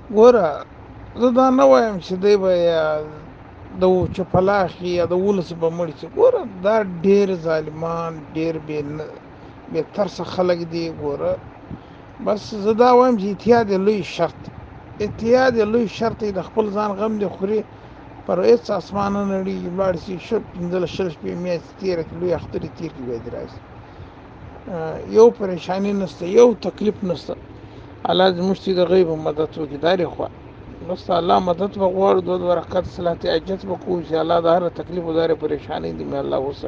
ګوره زه دا نه وایم چې دی به یا د چې پلاخي یا د ولس به مړ شي. ګوره دا ډېر ظالمان ډېر بې ترسه خلک دي. ګوره بس زه دا وایم چې اتحاد یې لوی شرط دی. اتحاد یې لوی شرط دی. د خپل ځان غم دې خوري پر هېڅ اسمانه نړېږي لاړ شي شل 15 شپې میاشتې تېره کړي لوی اختر یې تېر کړي بیا دې راشي. یو پریشاني نشته یو تکلیف نشته. الله زموږ چې د غیب مدد وکړي دارې خوا بس الله مدد به غواړو. 2 رکعت صلات حاجت به کوو چې الله د هر تکلیف و د هرې پریشانۍ دې مې الله وسه